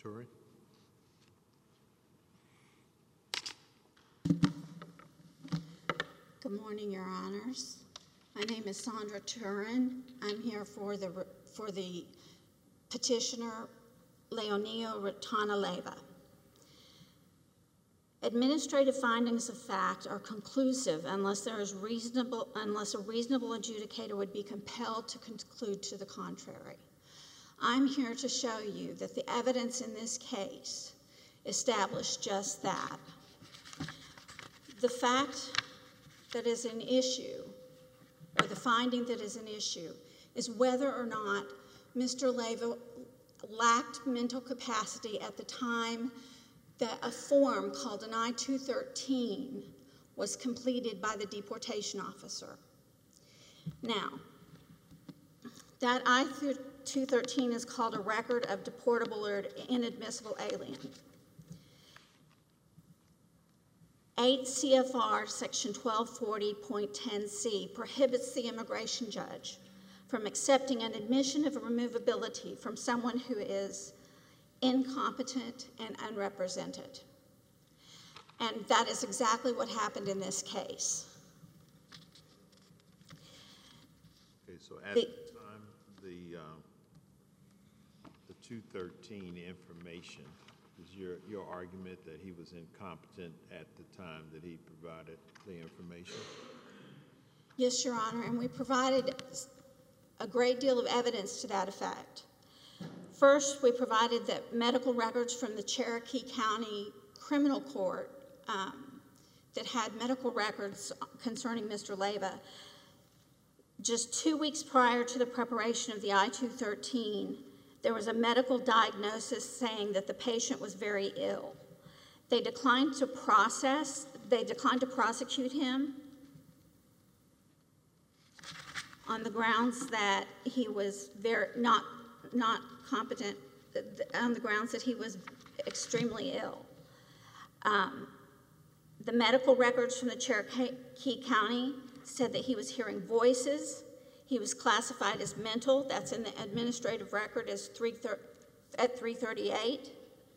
Turin. Good morning, Your Honors. My name is Sandra Turin. I'm here for the petitioner Leonio Retana-Leyva. Administrative findings of fact are conclusive unless a reasonable adjudicator would be compelled to conclude to the contrary. I'm here to show you that the evidence in this case established just that. The fact that is an issue, or the finding that is an issue, is whether or not Mr. Leyva lacked mental capacity at the time that a form called an I-213 was completed by the deportation officer. Now, that I-213 is called a record of deportable or inadmissible alien. 8 CFR section 1240.10c prohibits the immigration judge from accepting an admission of removability from someone who is incompetent and unrepresented. And that is exactly what happened in this case. Okay, so at the time, the 213 information, is your argument that he was incompetent at the time that he provided the information? Yes, Your Honor, and we provided a great deal of evidence to that effect. First, we provided that medical records from the Cherokee County Criminal Court that had medical records concerning Mr. Leyva. Just 2 weeks prior to the preparation of the I-213, there was a medical diagnosis saying that the patient was very ill. They declined to prosecute him on the grounds that he was not competent, on the grounds that he was extremely ill. The medical records from the Cherokee County said that he was hearing voices. He was classified as mental. That's in the administrative record as at 338.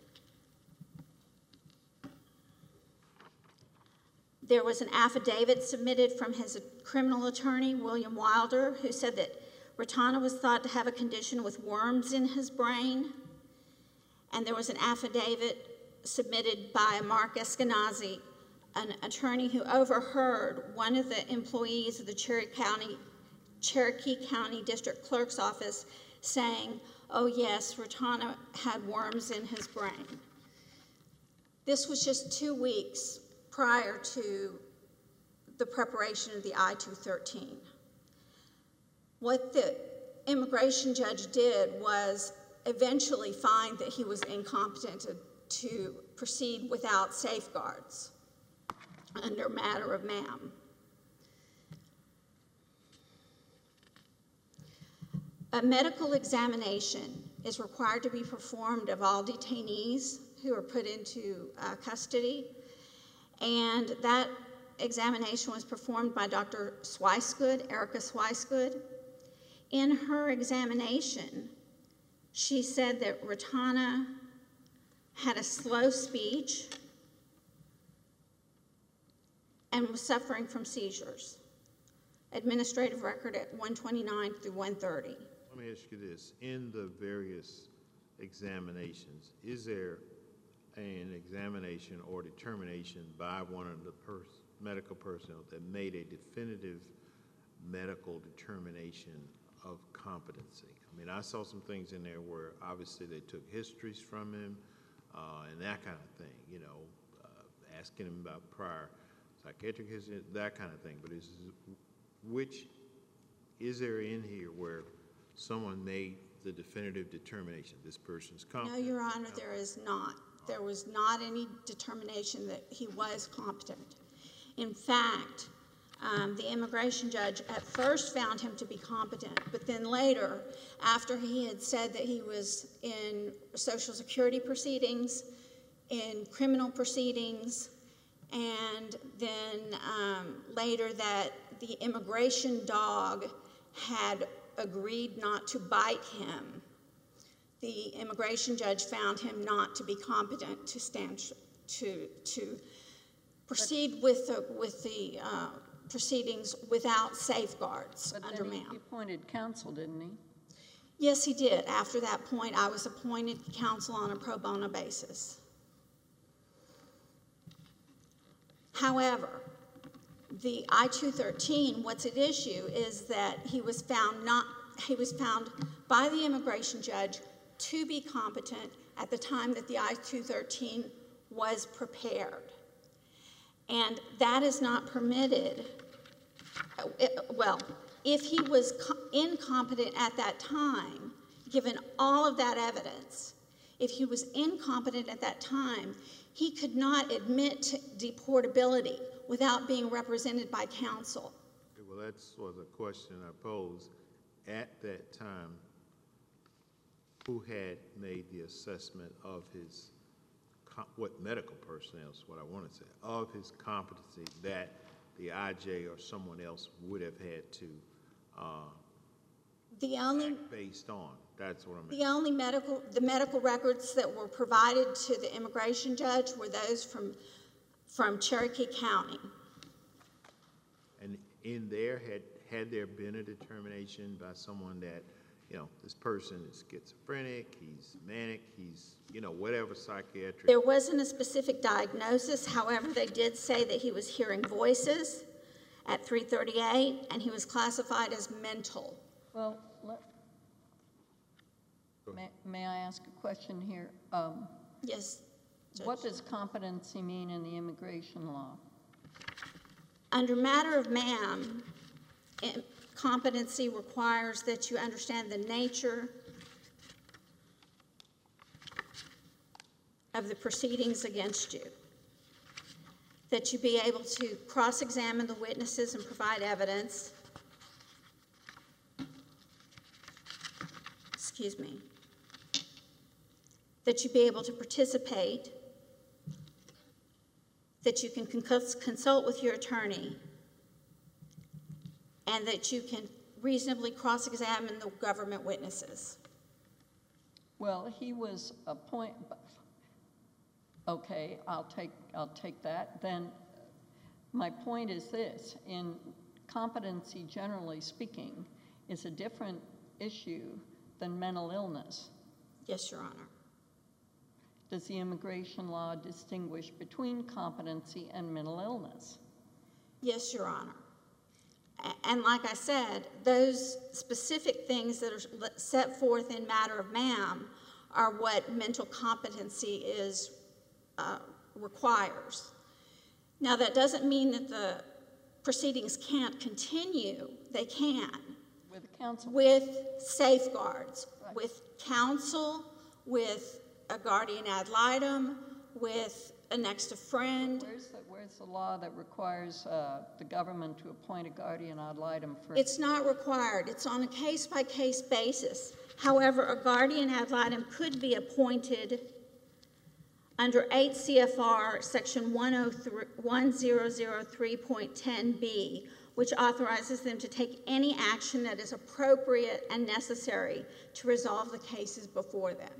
There was an affidavit submitted from his criminal attorney, William Wilder, who said that Retana was thought to have a condition with worms in his brain. And there was an affidavit submitted by Mark Eskenazi, an attorney who overheard one of the employees of the Cherokee County District Clerk's office saying, "Oh yes, Retana had worms in his brain." This was just 2 weeks prior to the preparation of the I-213. What the immigration judge did was eventually find that he was incompetent to proceed without safeguards under matter of MAM. A medical examination is required to be performed of all detainees who are put into custody, and that examination was performed by Dr. Swicegood, Erica Swicegood. In her examination, she said that Retana had a slow speech and was suffering from seizures. Administrative record at 129 through 130. Let me ask you this. In the various examinations, is there an examination or determination by one of the medical personnel that made a definitive medical determination of competency? I mean, I saw some things in there where obviously they took histories from him and that kind of thing, you know, asking him about prior psychiatric history, that kind of thing. But is there in here where someone made the definitive determination this person's competent? No, Your Honor, there is not. There was not any determination that he was competent. In fact, the immigration judge at first found him to be competent, but then later, after he had said that he was in Social Security proceedings, in criminal proceedings, and then later that the immigration dog had agreed not to bite him, the immigration judge found him not to be competent to proceed with the proceedings without safeguards But under then MAM. he appointed counsel, didn't he? Yes, he did. After that point, I was appointed counsel on a pro bono basis. However, the I-213, what's at issue is that he was found by the immigration judge to be competent at the time that the I-213 was prepared. And that is not permitted. Well, if he was incompetent at that time, given all of that evidence, if he was incompetent at that time, he could not admit to deportability without being represented by counsel. Okay, well, that was a question I posed. At that time, who had made the assessment of his, what medical personnel is what I want to say, of his competency that the IJ or someone else would have had to act based on? That's what I mean. The only medical records that were provided to the immigration judge were those from Cherokee County. And in there, had there been a determination by someone that, you know, this person is schizophrenic, he's manic, he's, you know, whatever psychiatric. There wasn't a specific diagnosis. However, they did say that he was hearing voices at 3:38, and he was classified as mental. Well, may I ask a question here? Yes, Judge. What does competency mean in the immigration law? Under matter of MAM, competency requires that you understand the nature of the proceedings against you, that you be able to cross-examine the witnesses and provide evidence, that you be able to participate, that you can consult with your attorney, and that you can reasonably cross-examine the government witnesses. Well, he was appointed. Okay, I'll take that. Then my point is this: in competency, generally speaking, is a different issue than mental illness. Yes, Your Honor. Does the immigration law distinguish between competency and mental illness? Yes, Your Honor. And like I said, those specific things that are set forth in matter of MAM are what mental competency requires. Now, that doesn't mean that the proceedings can't continue. They can. With counsel? With safeguards, Right. with counsel, with a guardian ad litem, with a next of friend. Where's the law that requires the government to appoint a guardian ad litem for? It's not required. It's on a case-by-case basis. However, a guardian ad litem could be appointed under 8 CFR section 1003.10b, which authorizes them to take any action that is appropriate and necessary to resolve the cases before them.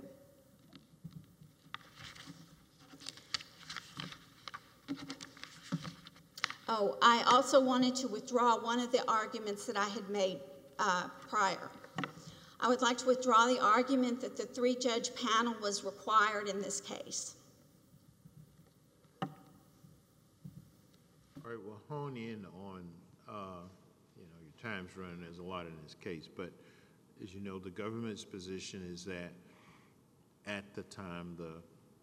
Oh, I also wanted to withdraw one of the arguments that I had made prior. I would like to withdraw the argument that the 3-judge panel was required in this case. All right, we'll hone in on, you know, your time's running, there's a lot in this case, but as you know, the government's position is that at the time the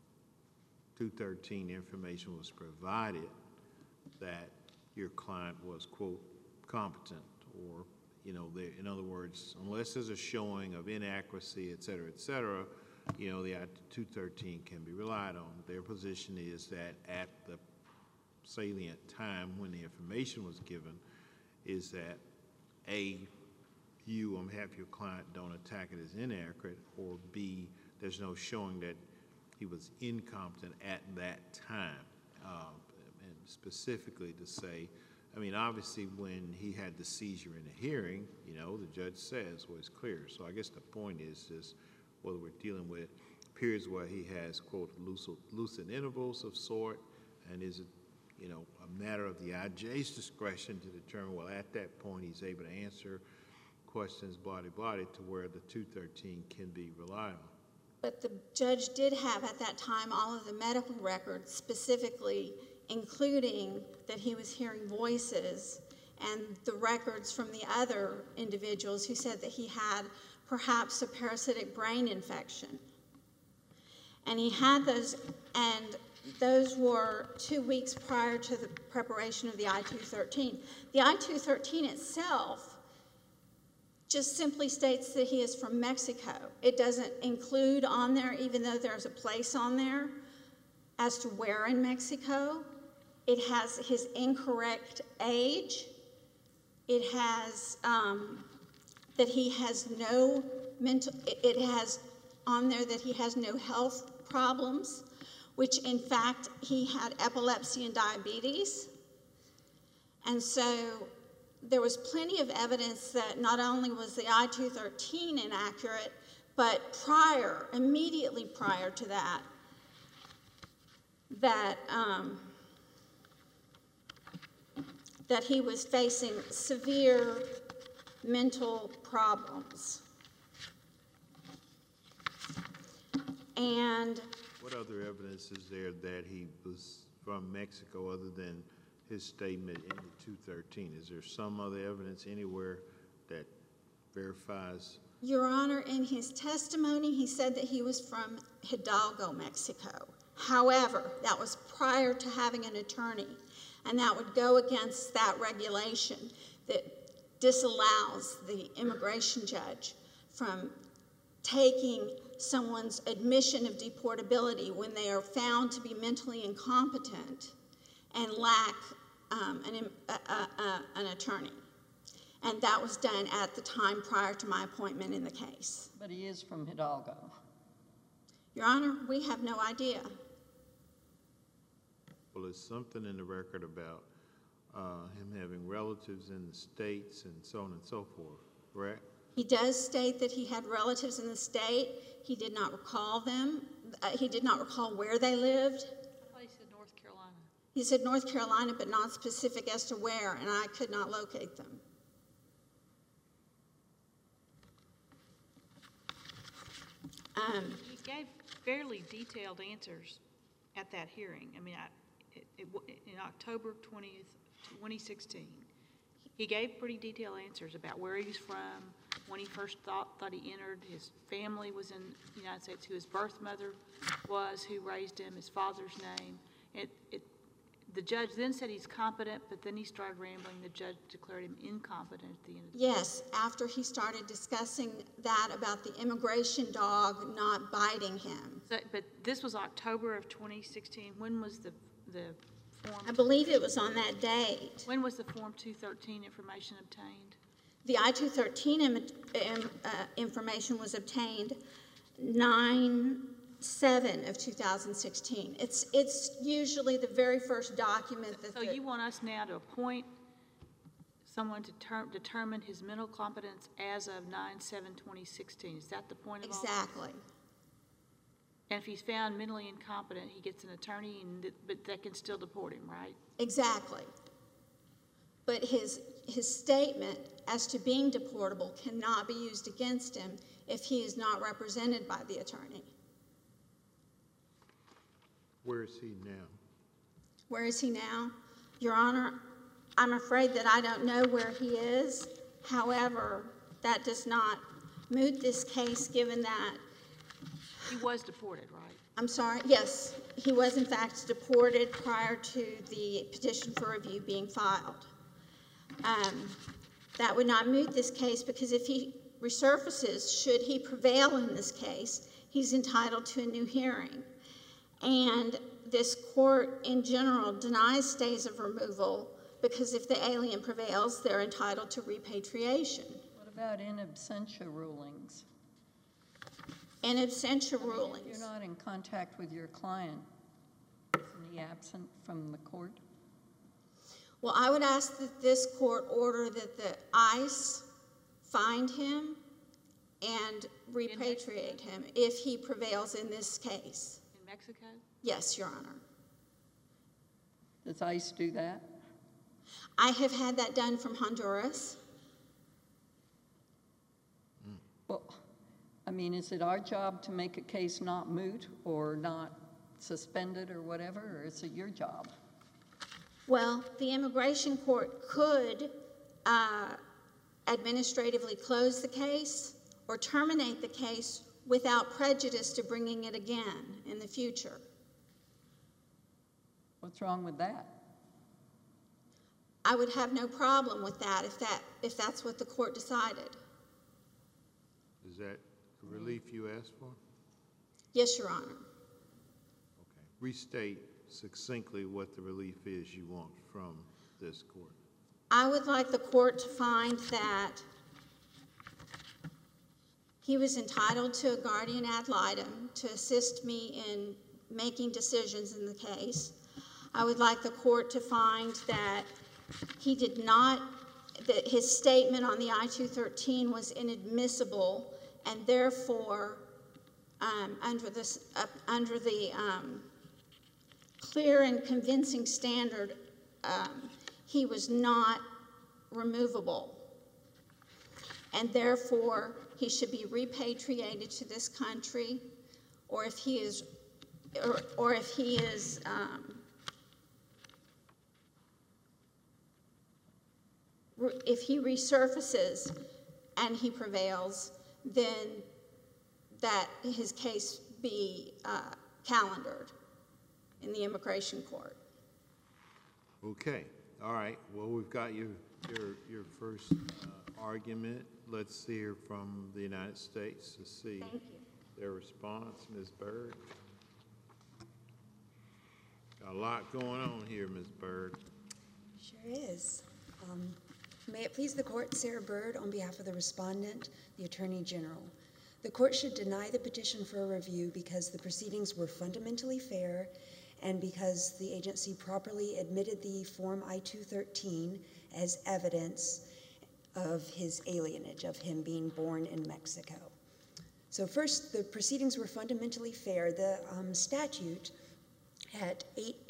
213 information was provided, that your client was, quote, competent, or, you know, in other words, unless there's a showing of inaccuracy, et cetera, you know, the 213 can be relied on. Their position is that at the salient time when the information was given is that, A, you on behalf of your client don't attack it as inaccurate, or B, there's no showing that he was incompetent at that time. And specifically to say, I mean, obviously when he had the seizure in the hearing, you know, the judge says, well, it's clear. So I guess the point is whether we're dealing with periods where he has, quote, lucid intervals of sort, and is it, a matter of the IJ's discretion to determine, well, at that point he's able to answer questions, blah, to where the 213 can be relied on. But the judge did have at that time all of the medical records, specifically including that he was hearing voices and the records from the other individuals who said that he had perhaps a parasitic brain infection. And he had those, and those were 2 weeks prior to the preparation of the I-213. The I-213 itself just simply states that he is from Mexico. It doesn't include on there, even though there's a place on there, as to where in Mexico. It has his incorrect age. It has that he has no mental, it has on there that he has no health problems, which in fact he had epilepsy and diabetes. And so there was plenty of evidence that not only was the I-213 inaccurate, but immediately prior to that, that he was facing severe mental problems. And what other evidence is there that he was from Mexico other than his statement in the 213? Is there some other evidence anywhere that verifies? Your Honor, in his testimony, he said that he was from Hidalgo, Mexico. However, that was prior to having an attorney, and that would go against that regulation that disallows the immigration judge from taking someone's admission of deportability when they are found to be mentally incompetent and lack an attorney. And that was done at the time prior to my appointment in the case. But he is from Hidalgo. Your Honor, we have no idea. Well, there's something in the record about him having relatives in the States and so on and so forth, correct? He does state that he had relatives in the state. He did not recall them. He did not recall where they lived. I thought he said North Carolina. He said North Carolina, but not specific as to where, and I could not locate them. He gave fairly detailed answers at that hearing. I mean, in October 20th, 2016, he gave pretty detailed answers about where he was from, when he first thought he entered, his family was in the United States, who his birth mother was, who raised him, his father's name. The judge then said he's competent, but then he started rambling. The judge declared him incompetent at the end of the day. Yes, after he started discussing that about the immigration dog not biting him. But this was October of 2016. When was the form? I believe it was on that date. When was the Form 213 information obtained? The I-213 information was obtained 9/7 of 2016. It's usually the very first document that. So you want us now to appoint someone to determine his mental competence as of 9/7/2016? Is that the point of all this? Exactly. And if he's found mentally incompetent, he gets an attorney, but they can still deport him, right? Exactly. But his statement as to being deportable cannot be used against him if he is not represented by the attorney. Where is he now? Where is he now? Your Honor, I'm afraid that I don't know where he is. However, that does not moot this case given that. He was deported, right? I'm sorry, yes, he was in fact deported prior to the petition for review being filed. That would not moot this case because if he resurfaces, should he prevail in this case, he's entitled to a new hearing. And this court in general denies stays of removal because if the alien prevails, they're entitled to repatriation. What about in absentia rulings? In absentia If rulings. you're not in contact with your client, isn't he absent from the court? Well, I would ask that this court order that the ICE find him and repatriate him if he prevails in this case. In Mexico? Yes, Your Honor. Does ICE do that? I have had that done from Honduras. Well, I mean, is it our job to make a case not moot or not suspended or whatever, or is it your job? Well, the immigration court could administratively close the case or terminate the case without prejudice to bringing it again in the future. What's wrong with that? I would have no problem with that if that's what the court decided. Is that the relief you asked for? Yes, Your Honor. Okay. Restate succinctly what the relief is you want from this court. I would like the court to find that he was entitled to a guardian ad litem to assist me in making decisions in the case. I would like the court to find that he did not, that his statement on the I-213 was inadmissible, and therefore, under the clear and convincing standard, he was not removable, and therefore he should be repatriated to this country, or if he is, if he resurfaces and he prevails, then that his case be calendared in the immigration court. Okay. All right. Well, we've got your first argument. Let's hear from the United States to see their response. Ms. Byrd. Got a lot going on here, Ms. Byrd. Sure is. May it please the court, Sarah Byrd, on behalf of the respondent, the Attorney General. The court should deny the petition for a review because the proceedings were fundamentally fair and because the agency properly admitted the Form I-213 as evidence of his alienage, of him being born in Mexico. So first, the proceedings were fundamentally fair. The statute at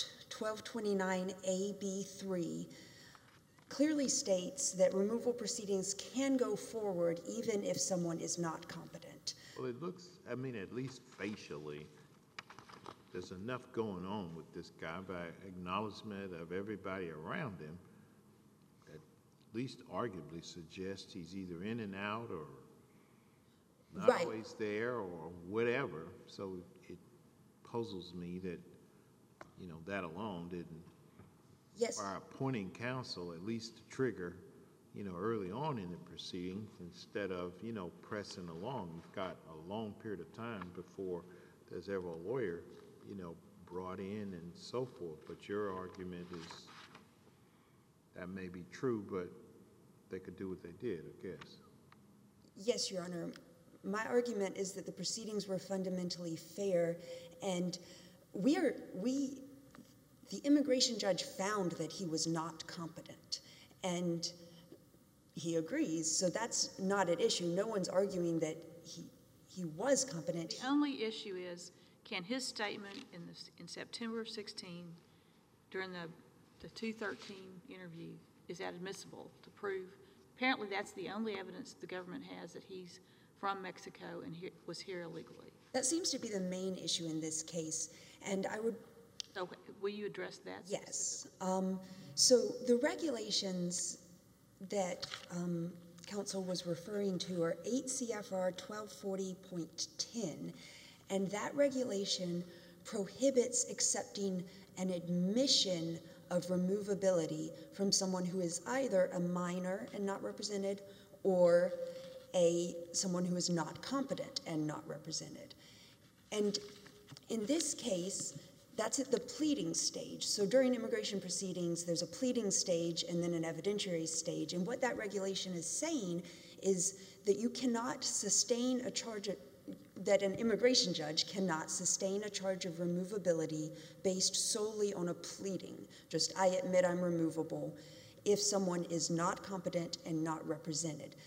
8-1229 AB3 clearly states that removal proceedings can go forward even if someone is not competent. Well, it looks, I mean, at least facially, there's enough going on with this guy by acknowledgement of everybody around him that at least arguably suggests he's either in and out or not always there or whatever. So it puzzles me that, you know, that alone didn't require appointing counsel at least to trigger, you know, early on in the proceedings instead of, you know, pressing along. You've got a long period of time before there's ever a lawyer, you know, brought in and so forth. But your argument is that may be true, but they could do what they did, I guess. Yes, Your Honor. My argument is that the proceedings were fundamentally fair, and the immigration judge found that he was not competent, and he agrees, so that's not an issue. No one's arguing that he was competent. The only issue is, can his statement in September of 16 during the 213 interview, is that admissible to prove? Apparently that's the only evidence the government has that he's from Mexico and was here illegally. That seems to be the main issue in this case, and I would... So will you address that? Yes. So the regulations that counsel was referring to are 8 CFR 1240.10, and that regulation prohibits accepting an admission of removability from someone who is either a minor and not represented or someone who is not competent and not represented. And in this case, that's at the pleading stage. So during immigration proceedings, there's a pleading stage and then an evidentiary stage. And what that regulation is saying is that you cannot sustain a charge, that an immigration judge cannot sustain a charge of removability based solely on a pleading. Just, I admit I'm removable, if someone is not competent and not represented.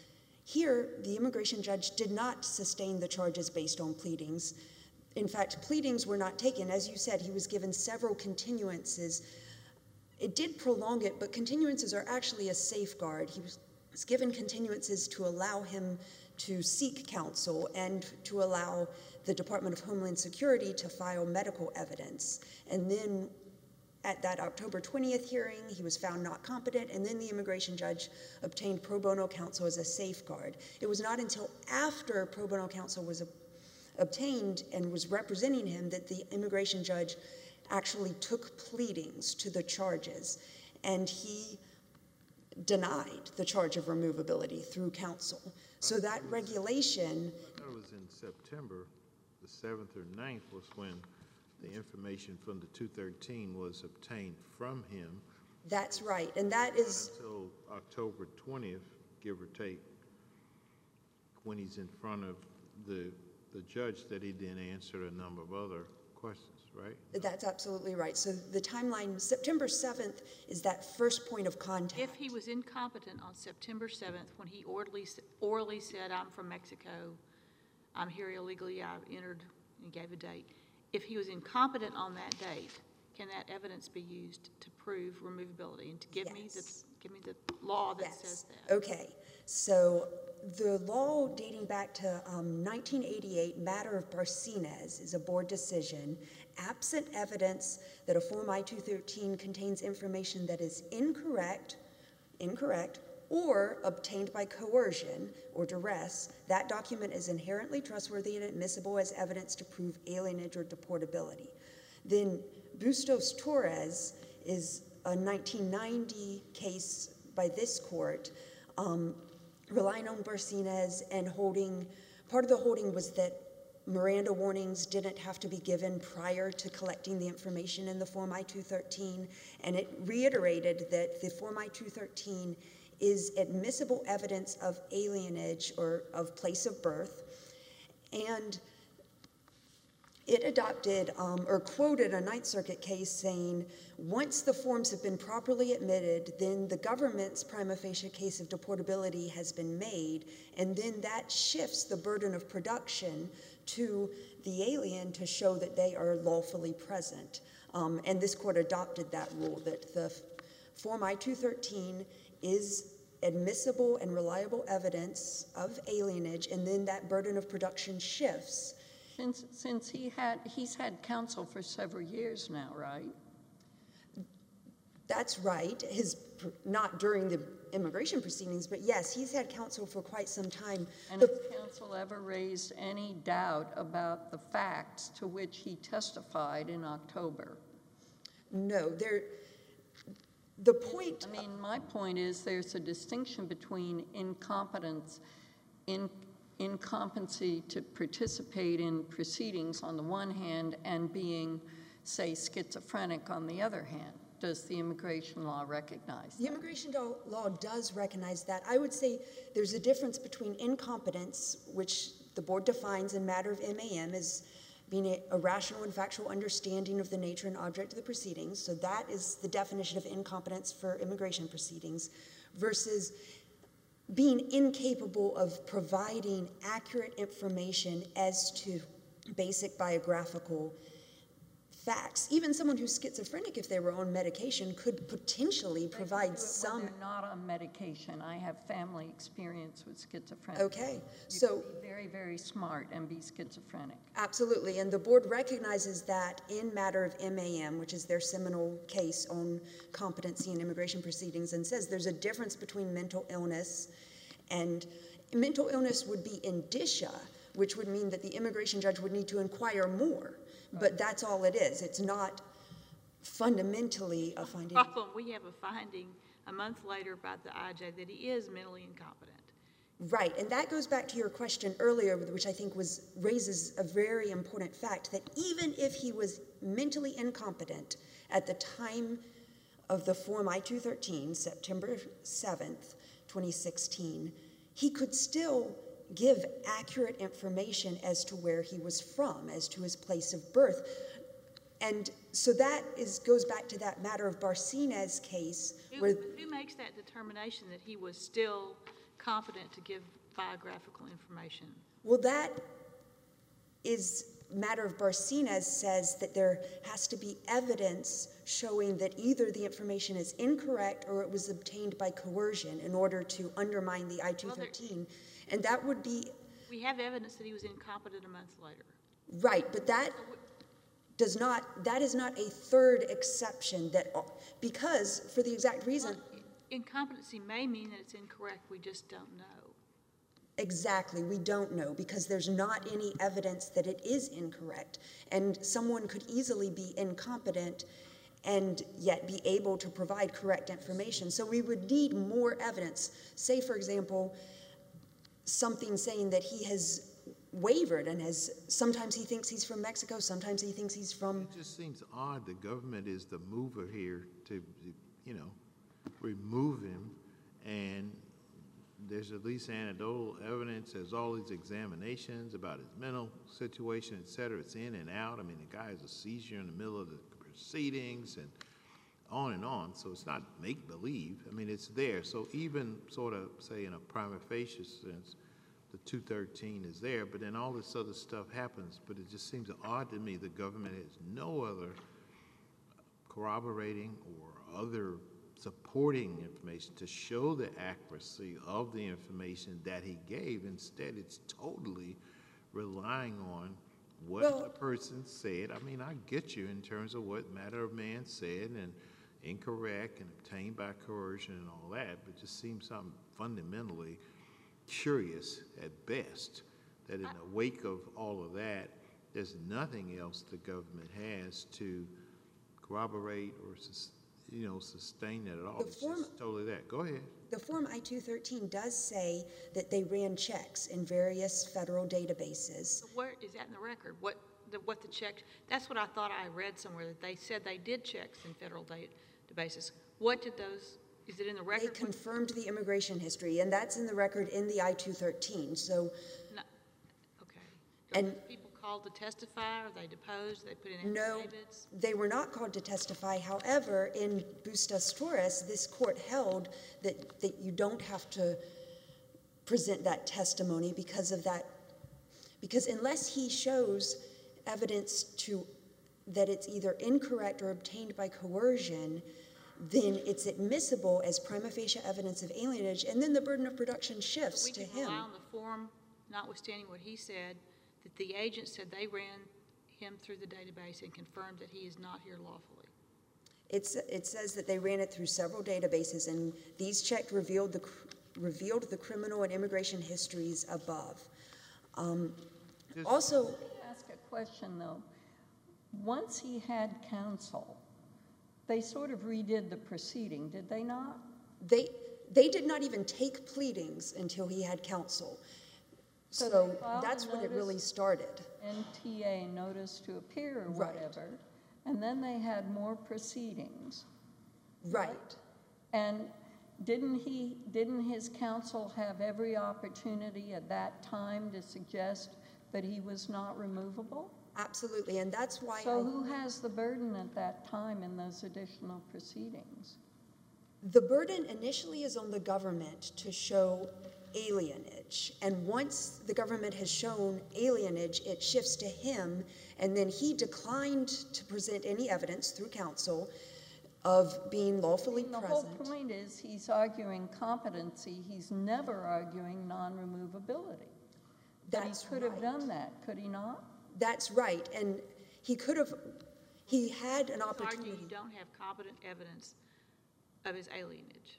Here, the immigration judge did not sustain the charges based on pleadings. In fact, pleadings were not taken. As you said, he was given several continuances. It did prolong it, but continuances are actually a safeguard. He was given continuances to allow him to seek counsel and to allow the Department of Homeland Security to file medical evidence. And then at that October 20th hearing, he was found not competent, and then the immigration judge obtained pro bono counsel as a safeguard. It was not until after pro bono counsel was obtained and was representing him that the immigration judge actually took pleadings to the charges, and he denied the charge of removability through counsel. So that regulation... I thought it was in September, the 7th or 9th was when the information from the 213 was obtained from him. That's right, and that is... Not until October 20th, give or take, when he's in front of the judge, that he then answered a number of other questions, right? That's absolutely right. So the timeline, September 7th is that first point of contact. If he was incompetent on September 7th, when he orally said, I'm from Mexico, I'm here illegally, I entered, and gave a date. If he was incompetent on that date, can that evidence be used to prove removability? And to give me the law that says that. Okay, so the law dating back to 1988, matter of Barcinez, is a board decision. Absent evidence that a Form I-213 contains information that is incorrect, or obtained by coercion or duress, that document is inherently trustworthy and admissible as evidence to prove alienage or deportability. Then Bustos Torres is a 1990 case by this court, relying on Barcinez and holding, part of the holding was that Miranda warnings didn't have to be given prior to collecting the information in the Form I-213, and it reiterated that the Form I-213 is admissible evidence of alienage or of place of birth, and it adopted or quoted a Ninth Circuit case saying, once the forms have been properly admitted, then the government's prima facie case of deportability has been made, and then that shifts the burden of production to the alien to show that they are lawfully present. And this court adopted that rule, that the Form I-213 is admissible and reliable evidence of alienage, and then that burden of production shifts. Since he's had counsel for several years now, right? That's right. Not during the immigration proceedings, but yes, he's had counsel for quite some time. And has counsel ever raised any doubt about the facts to which he testified in October? No. The point... I mean, my point is there's a distinction between incompetency to participate in proceedings on the one hand and being, say, schizophrenic on the other hand. Does the immigration law recognize that? The immigration law does recognize that. I would say there's a difference between incompetence, which the board defines in matter of MAM as being a rational and factual understanding of the nature and object of the proceedings. So that is the definition of incompetence for immigration proceedings, versus being incapable of providing accurate information as to basic biographical facts. Even someone who's schizophrenic, if they were on medication, could potentially provide some... When they're not on medication. I have family experience with schizophrenia. Okay, You can be very, very smart and be schizophrenic. Absolutely, and the board recognizes that in matter of MAM, which is their seminal case on competency in immigration proceedings, and says there's a difference between mental illness, and mental illness would be indicia, which would mean that the immigration judge would need to inquire more. But that's all it is. It's not fundamentally a finding. Problem, we have a finding a month later by the IJ that he is mentally incompetent. Right, and that goes back to your question earlier, which I think raises a very important fact, that even if he was mentally incompetent at the time of the Form I-213, September 7th, 2016, he could still give accurate information as to where he was from, as to his place of birth. And so that goes back to that matter of Barcinez case. Who makes that determination that he was still competent to give biographical information. Well, that is matter of Barcenas says that there has to be evidence showing that either the information is incorrect or it was obtained by coercion in order to undermine the I-213. And that would be... We have evidence that he was incompetent a month later. Right, but that is not a third exception that, because for the exact reason... Well, incompetency may mean that it's incorrect, we just don't know. Exactly, we don't know because there's not any evidence that it is incorrect. And someone could easily be incompetent and yet be able to provide correct information. So we would need more evidence. Say, for example, something saying that he has wavered and sometimes he thinks he's from Mexico, sometimes he thinks he's from... It just seems odd the government is the mover here to, remove him, and there's at least anecdotal evidence. There's all these examinations about his mental situation, et cetera. It's in and out. I mean, the guy has a seizure in the middle of the proceedings and on and on. So it's not make-believe. I mean, it's there. So even sort of, say, in a prima facie sense, the 213 is there, but then all this other stuff happens. But it just seems odd to me the government has no other corroborating or other supporting information to show the accuracy of the information that he gave. Instead, it's totally relying on what the person said. I mean, I get you in terms of what matter of man said and incorrect and obtained by coercion and all that, but it just seems something fundamentally curious at best that in the wake of all of that, there's nothing else the government has to corroborate or sustain that at all. It's just totally that. Go ahead. The Form I-213 does say that they ran checks in various federal databases. So where is that in the record? What the check? That's what I thought I read somewhere, that they said they did checks in federal databases. What did those? Is it in the record? They confirmed the immigration history, and that's in the record in the I-213. So, No. Okay. And Were people called to testify? Or they deposed? They put in no, affidavits? they were not called to testify. However, in Bustos Torres, this court held that you don't have to present that testimony because of that. Because unless he shows evidence that it's either incorrect or obtained by coercion, then it's admissible as prima facie evidence of alienage, and then the burden of production shifts to him. We can rely on the form, notwithstanding what he said, that the agent said they ran him through the database and confirmed that he is not here lawfully. It says that they ran it through several databases, and these checks revealed the criminal and immigration histories above. Also, Let me ask a question, though. Once he had counsel, they sort of redid the proceeding, did they not? they did not even take pleadings until he had counsel. So So they filed that's a when it really notice- started. NTA, notice to appear or Right. whatever, and then they had more proceedings. Right. And didn't his counsel have every opportunity at that time to suggest that he was not removable? Absolutely, and that's why So who has the burden at that time in those additional proceedings? the burden initially is on the government to show alienage. And once the government has shown alienage, it shifts to him, and then he declined to present any evidence through counsel of being lawfully The whole present. point is he's arguing competency, he's never arguing non-removability. But he That's could have right. done that, could he not? That's right, and he had an He's arguing opportunity. you don't have competent evidence of his alienage.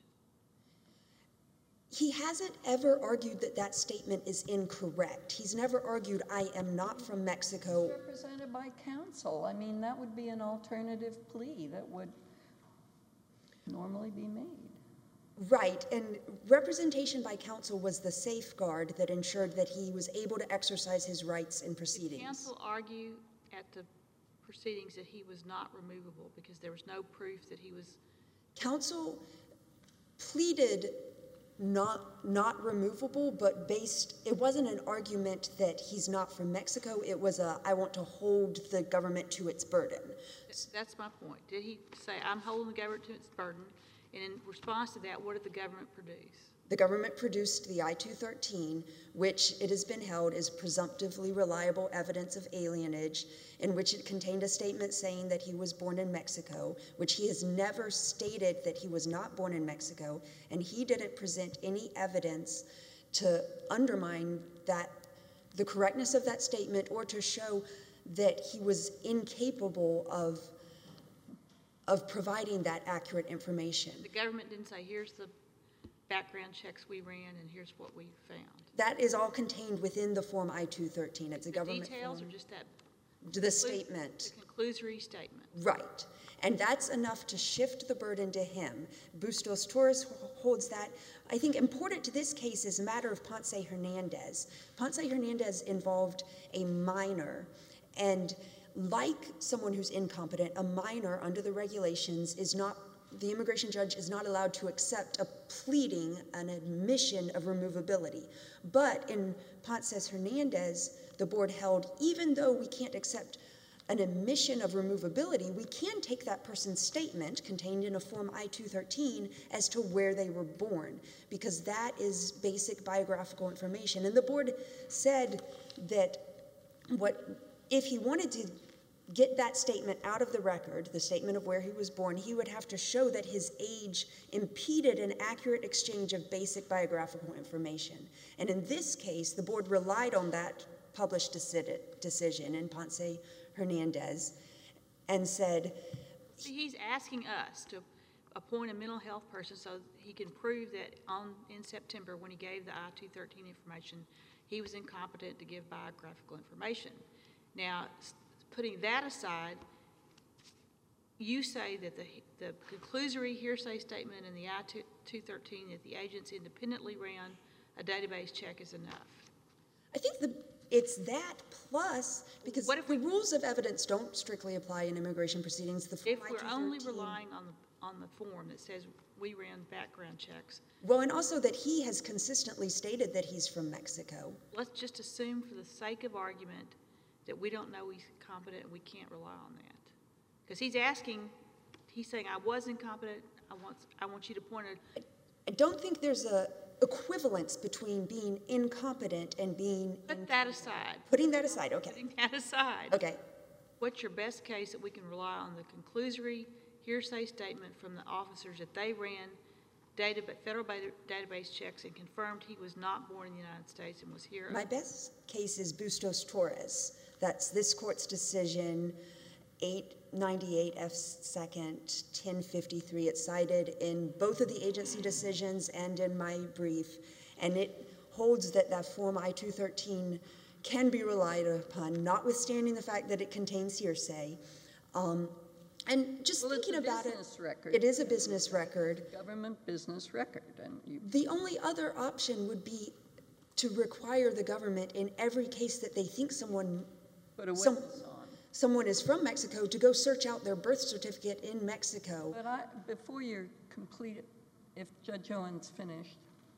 He hasn't ever argued that that statement is incorrect. He's never argued, I am not from Mexico. Represented by counsel, I mean, that would be an alternative plea that would normally be made. Right, and representation by counsel was the safeguard that ensured that he was able to exercise his rights in Did proceedings. counsel argue at the proceedings that he was not removable because there was no proof that he was? Counsel pleaded not removable, but it wasn't an argument that he's not from Mexico. It was I want to hold the government to its burden. That's my point. Did he say, I'm holding the government to its burden, And in response to that, what did the government produce? The government produced the I-213, which it has been held is presumptively reliable evidence of alienage, in which it contained a statement saying that he was born in Mexico, which he has never stated that he was not born in Mexico, and he didn't present any evidence to undermine that, the correctness of that statement, or to show that he was incapable of providing that accurate information. The government didn't say, here's the background checks we ran and here's what we found. That is all contained within the Form I-213. It's a government The details form. or just that? The statement. The conclusory statement. Right. And that's enough to shift the burden to him. Bustos Torres holds that. I think important to this case is a matter of Ponce Hernandez. Ponce Hernandez involved a minor, and like someone who's incompetent, a minor under the regulations is not, the immigration judge is not allowed to accept a pleading, an admission of removability. But in Ponce Hernandez, the board held, even though we can't accept an admission of removability, we can take that person's statement contained in a Form I-213 as to where they were born, because that is basic biographical information. And the board said that if he wanted to get that statement out of the record, the statement of where he was born, he would have to show that his age impeded an accurate exchange of basic biographical information. And in this case, the board relied on that published decision in Ponce Hernandez and said... See, he's asking us to appoint a mental health person so he can prove that in September, when he gave the I-213 information, he was incompetent to give biographical information. Now, putting that aside, you say that the conclusory hearsay statement in the I-213 that the agents independently ran a database check is enough. I think it's that plus, because the rules of evidence don't strictly apply in immigration proceedings. The Form If we're I-213 only relying on the form that says we ran background checks. Well, and also that he has consistently stated that he's from Mexico. Let's just assume for the sake of argument that we don't know he's competent and we can't rely on that. Because he's saying, I was incompetent, I want you to point it. I don't think there's a equivalence between being incompetent and being... Put that aside. Putting that aside, okay. Putting that aside. Okay. What's your best case that we can rely on the conclusory hearsay statement from the officers that they ran federal database checks and confirmed he was not born in the United States and was here? My best case is Bustos Torres. That's this court's decision, 898 F. 2nd, 1053. It's cited in both of the agency decisions and in my brief, and it holds that that Form I-213 can be relied upon, notwithstanding the fact that it contains hearsay. And just thinking about it, it is a business record. Government business record. And the only other option would be to require the government in every case that they think someone is from Mexico to go search out their birth certificate in Mexico. But before you're complete, if Judge Owen's finished,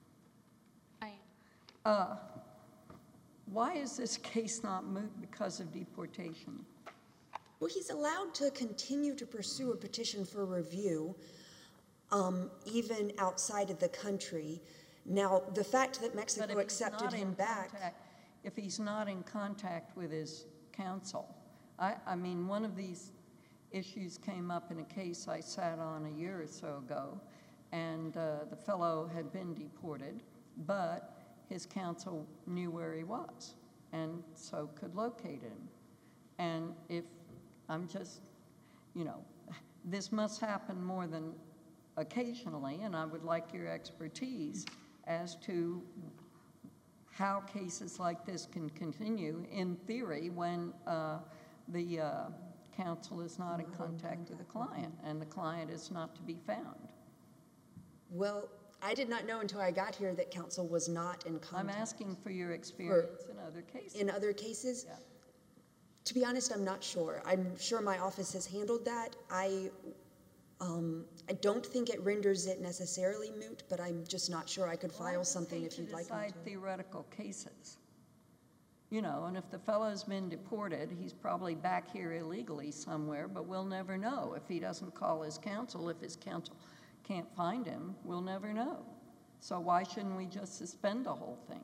why is this case not moot because of deportation? Well, he's allowed to continue to pursue a petition for review, even outside of the country. Now, the fact that Mexico accepted him back... If he's not in contact with his counsel. I mean, one of these issues came up in a case I sat on a year or so ago, and the fellow had been deported, but his counsel knew where he was, and so could locate him. And if I'm just, this must happen more than occasionally, and I would like your expertise as to how cases like this can continue in theory when the counsel is not in contact with the client and the client is not to be found. Well, I did not know until I got here that counsel was not in contact. I'm asking for your experience in other cases. In other cases? Yeah. To be honest, I'm not sure. I'm sure my office has handled that. I don't think it renders it necessarily moot, but I'm just not sure I could file something if you'd like me to. Decide theoretical cases. And if the fellow's been deported, he's probably back here illegally somewhere, but we'll never know if he doesn't call his counsel, if his counsel can't find him, we'll never know. So why shouldn't we just suspend the whole thing?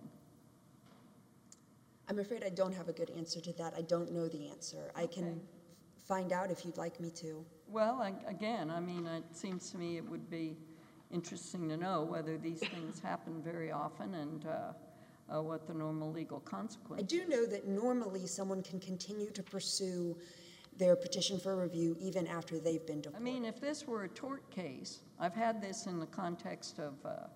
I'm afraid I don't have a good answer to that. I don't know the answer. I can Okay. find out if you'd like me to. Well, again, I mean, it seems to me it would be interesting to know whether these things happen very often and what the normal legal I consequences. do know that normally someone can continue to pursue their petition for review even after they've been I deported. mean, if this were a tort case, I've had this in the context of,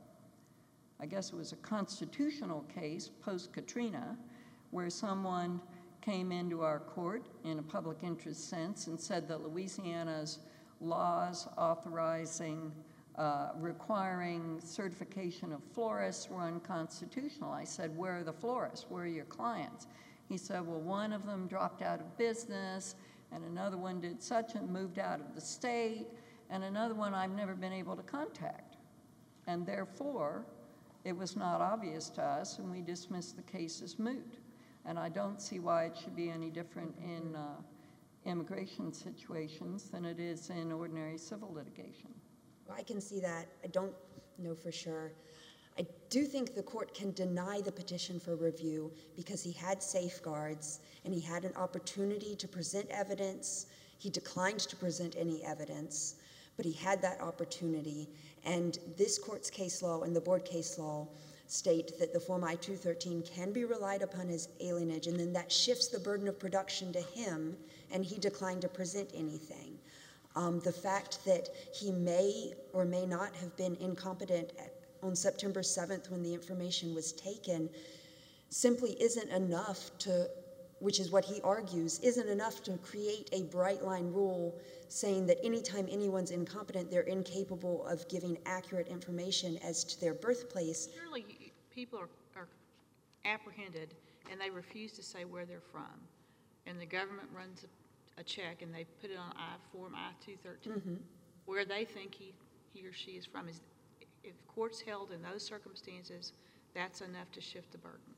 I guess it was a constitutional case post-Katrina, where someone came into our court in a public interest sense and said that Louisiana's laws authorizing, requiring certification of florists were unconstitutional. I said, where are the florists? Where are your clients? He said, well, one of them dropped out of business, and another one did such and moved out of the state, and another one I've never been able to contact. And therefore, it was not obvious to us, and we dismissed the case as moot. And I don't see why it should be any different in immigration situations than it is in ordinary civil litigation. I can see that. I don't know for sure. I do think the court can deny the petition for review because he had safeguards and he had an opportunity to present evidence. He declined to present any evidence, but he had that opportunity. And this court's case law and the board case law state that the Form I-213 can be relied upon as alienage, and then that shifts the burden of production to him, and he declined to present anything. The fact that he may or may not have been incompetent on September 7th when the information was taken simply isn't enough to, which is what he argues, isn't enough to create a bright line rule saying that anytime anyone's incompetent, they're incapable of giving accurate information as to their birthplace. Surely people are apprehended and they refuse to say where they're from. And the government runs a check and they put it on Form I-213, where they think he or she is from. If court's held in those circumstances, that's enough to shift the burden.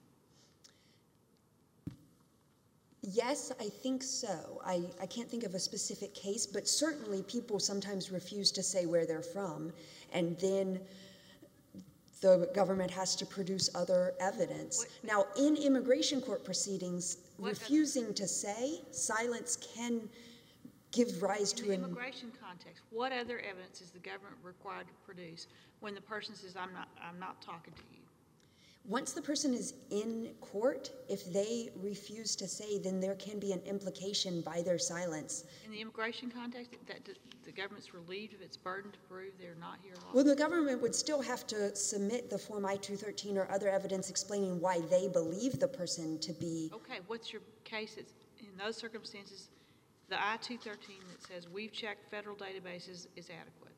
Yes, I think so. I can't think of a specific case, but certainly people sometimes refuse to say where they're from, and then the government has to produce other evidence. Now, in immigration court proceedings, refusing to say, silence can give rise to In the immigration context, what other evidence is the government required to produce when the person says, I'm not talking to you? Once the person is in court, if they refuse to say, then there can be an implication by their silence. In the immigration context, that the government's relieved of its burden to prove they're not here lawfully? Well, the government would still have to submit the Form I-213 or other evidence explaining why they believe the person to be. Okay, what's your case that's, in those circumstances, the I-213 that says we've checked federal databases is adequate?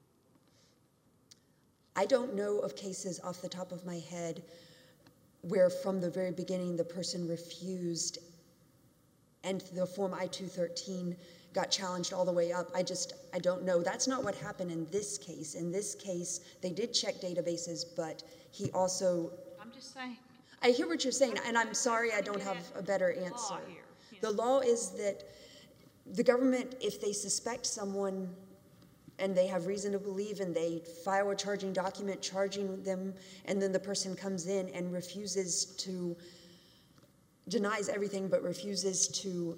I don't know of cases off the top of my head where from the very beginning the person refused and the Form I-213 got challenged all the way up. I don't know. That's not what happened in this case. In this case, they did check databases, but he also... I'm just saying. I hear what you're saying, and I'm sorry I don't have a better answer. Law here, you The know. law is that the government, if they suspect someone and they have reason to believe and they file a charging document charging them, and then the person comes in and denies everything but refuses to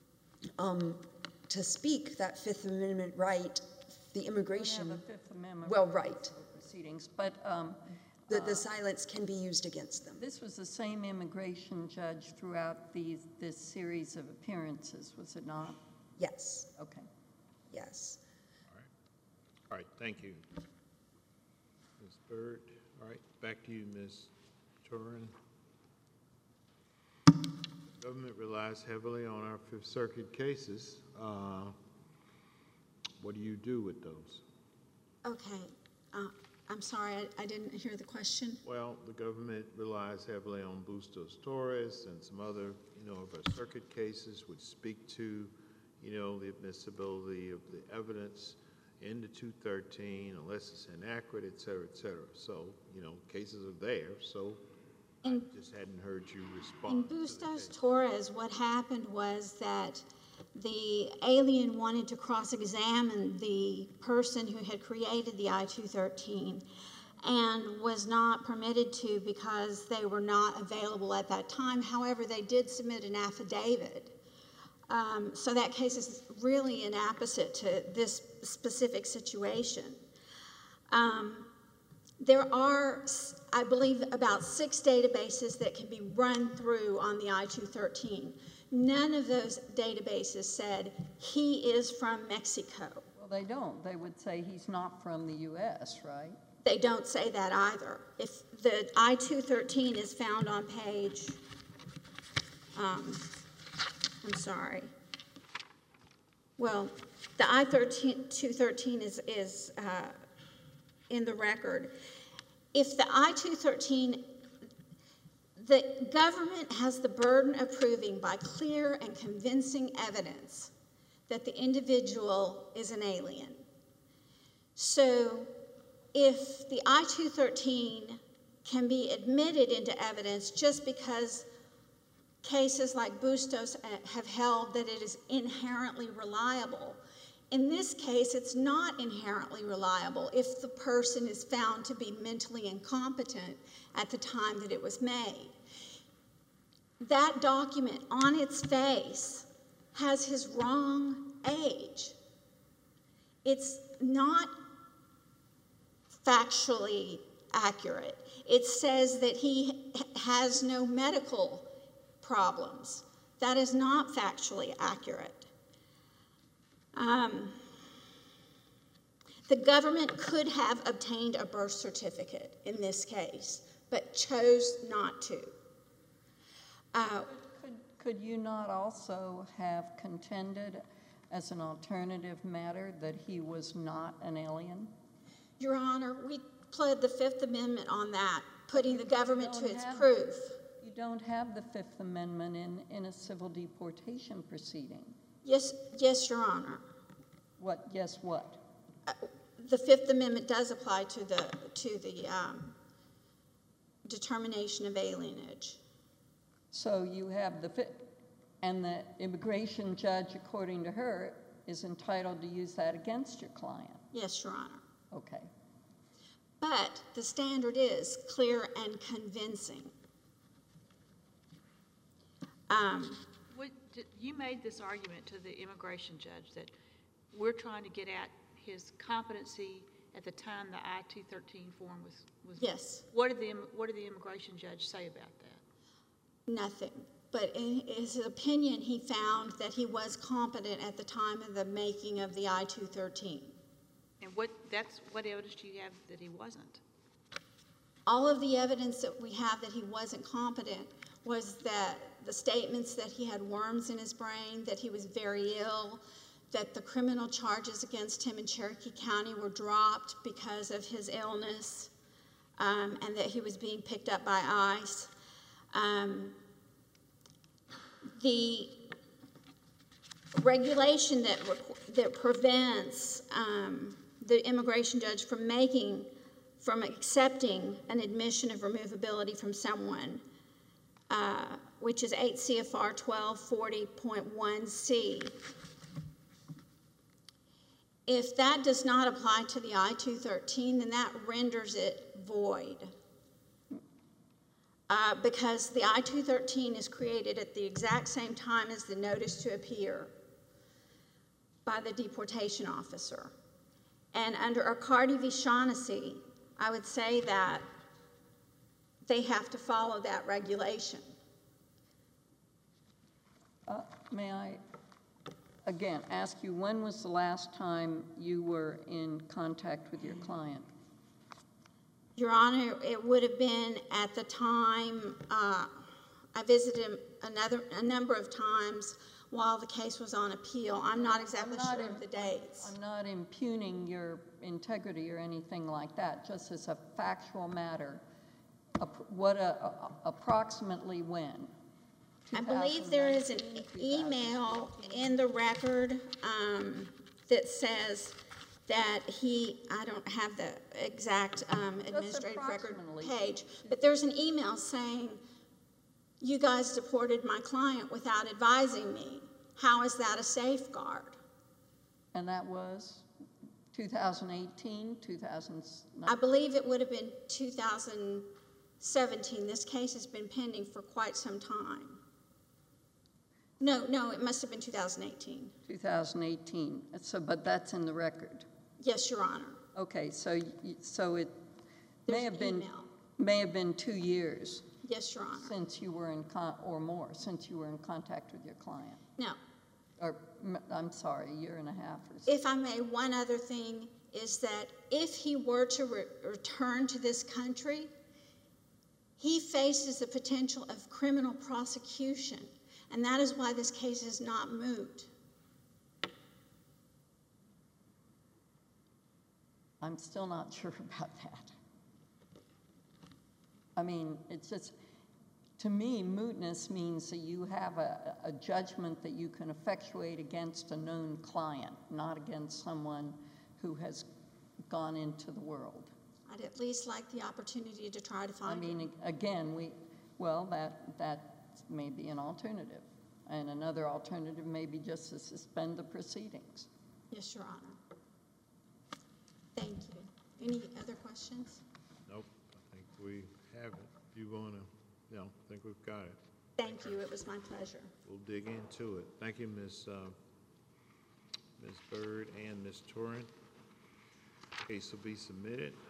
speak that Fifth Amendment right, the immigration... We have a Fifth Amendment Well, right. proceedings, but The silence can be used against them. this was the same immigration judge throughout this series of appearances, was it not? Yes, Okay. yes. All right, thank you. Ms. Byrd, all right, back to you, Ms. Turin. Government relies heavily on our Fifth Circuit cases. What do you do with those? Okay, I'm sorry, I didn't hear the question. Well, the government relies heavily on Bustos Torres and some other, of our circuit cases which speak to, the admissibility of the evidence in the 213 unless it's inaccurate, et cetera, et cetera. So, cases are there, so I just hadn't heard you In respond. to the Bustos case. Torres, what happened was that the alien wanted to cross-examine the person who had created the I-213 and was not permitted to because they were not available at that time. However, they did submit an affidavit. So that case is really an opposite to this specific situation. There are, I believe, about 6 databases that can be run through on the I-213. None of those databases said he is from Mexico. Well, they don't. They would say he's not from the U.S., right? They don't say that either. If the I-213 is found on page, I'm sorry. Well, the I-213 is in the record. If the I-213, the government has the burden of proving by clear and convincing evidence that the individual is an alien. So if the I-213 can be admitted into evidence just because cases like Bustos have held that it is inherently reliable, in this case, it's not inherently reliable if the person is found to be mentally incompetent at the time that it was made. That document on its face has his wrong age. It's not factually accurate. It says that he has no medical problems. That is not factually accurate. The government could have obtained a birth certificate in this case, but chose not to. Could you not also have contended as an alternative matter that he was not an alien? Your Honor, we pled the Fifth Amendment on that, putting the government to its have- proof. You don't have the Fifth Amendment in a civil deportation proceeding. Yes, Your Honor. What? Yes, what? The Fifth Amendment does apply to the determination of alienage. So you have and the immigration judge, according to her, is entitled to use that against your client. Yes, Your Honor. Okay. But the standard is clear and convincing. You made this argument to the immigration judge that we're trying to get at his competency at the time the I-213 form was. Yes. What did the immigration judge say about that? Nothing. But in his opinion, he found that he was competent at the time of the making of the I-213. And what evidence do you have that he wasn't? All of the evidence that we have that he wasn't competent was that the statements that he had worms in his brain, that he was very ill, that the criminal charges against him in Cherokee County were dropped because of his illness, and that he was being picked up by ICE. The regulation that prevents the immigration judge from accepting an admission of removability from someone, which is 8 CFR 1240.1c. If that does not apply to the I-213, then that renders it void. Because the I-213 is created at the exact same time as the notice to appear by the deportation officer. And under Arcardi v. Shaughnessy, I would say that they have to follow that regulation. May I, again, ask you, when was the last time you were in contact with your client? Your Honor, it would have been at the time I visited him a number of times while the case was on appeal. I'm not exactly sure of the dates. I'm not impugning your integrity or anything like that, just as a factual matter. Approximately when? I believe there is an email in the record that says that I don't have the exact administrative record page, but there's an email saying, you guys deported my client without advising me. How is that a safeguard? And that was 2018, 2019? I believe it would have been 2017. This case has been pending for quite some time. No, it must have been 2018. 2018. So, but that's in the record. Yes, Your Honor. Okay, so it may There's have an been email. 2 years Yes, Your Honor. since you were or more since you were in contact with your client. No. Or I'm sorry, a year and a half or so. If I may, one other thing is that if he were to return to this country, he faces the potential of criminal prosecution, and that is why this case is not moot. I'm still not sure about that. I mean, it's just, to me, mootness means that you have a judgment that you can effectuate against a known client, not against someone who has gone into the world. I'd at least like the opportunity to try to I find him. mean, again, that may be an alternative. And another alternative may be just to suspend the proceedings. Yes, Your Honor. Thank you. Any other questions? Nope, I think we have it. If you want to, I think we've got it. Thank you. It was my pleasure. We'll dig into it. Thank you, Ms. Bird and Ms. Torrin. Case will be submitted.